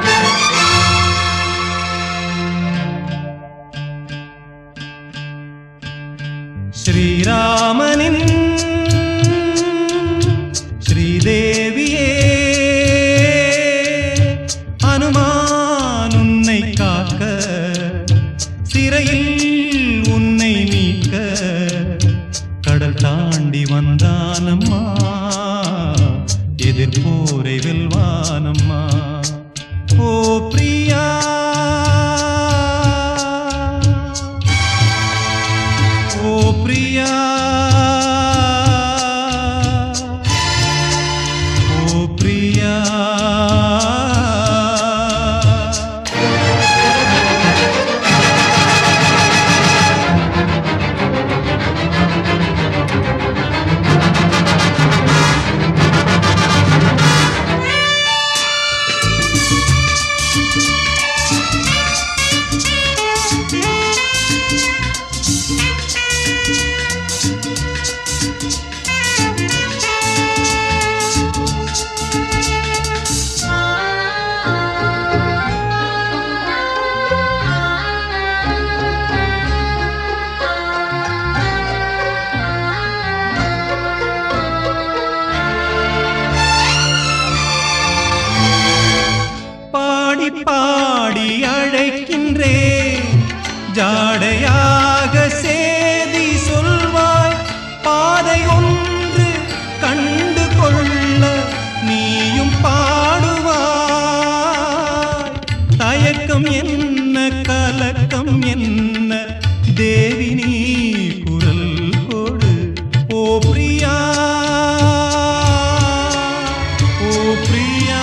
ஸ்ரீராமனின் ஸ்ரீதேவியே அனுமான் உன்னை காக்க சிறையில் உன்னை நீக்க கடல் தாண்டி வந்தானம்மா எதிர்போரை வெல்வானம்மா. ஓ பிரியா ஓ பிரியா ஓ பிரியா பாடி அழைக்கின்றே ஜாடையாக சேதி சொல்வாய். பாதை ஒன்று கண்டு கொள்ள நீயும் பாடுவாய். தயக்கம் என்ன கலக்கம் என்ன தேவி நீ குரல் கொடு. ஓ பிரியா ஓ பிரியா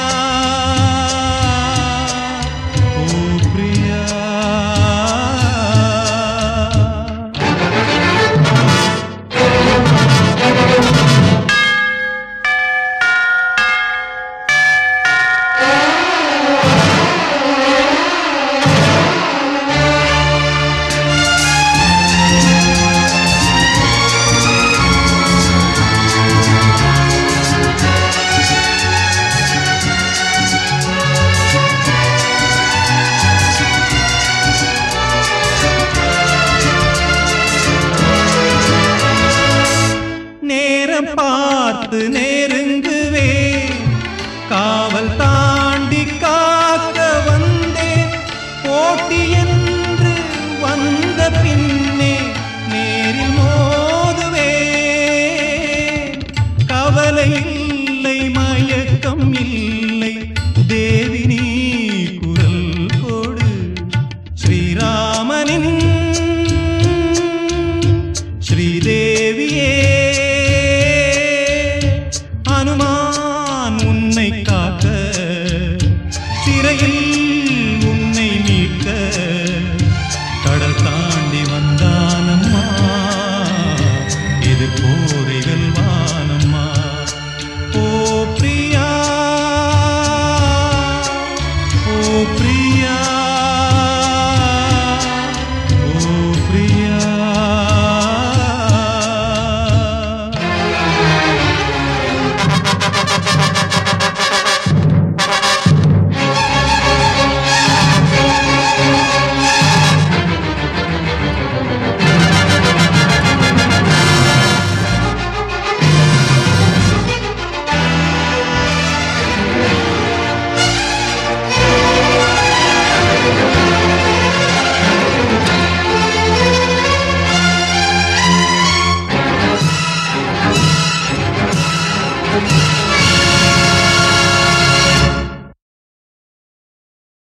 பார்த்து நெருங்குவே காவல் தாண்டி காக்க வந்தே. போட்டி என்று வந்த பின்னே நேரில் மோதுவே. கவலை இல்லை மயக்கம் இல்லை தேவி நீ குரல் கொடு. ஸ்ரீராமனின் ஸ்ரீதேவியே அனுமான் உன்னை காக்க சிறையில் உன்னை மீட்க கடல் தாண்டி வந்தானம்மா இது போரை வெல்வானம்மா. ஓ பிரியா ஓ பிரியா ஓ பிரியா. Thank you.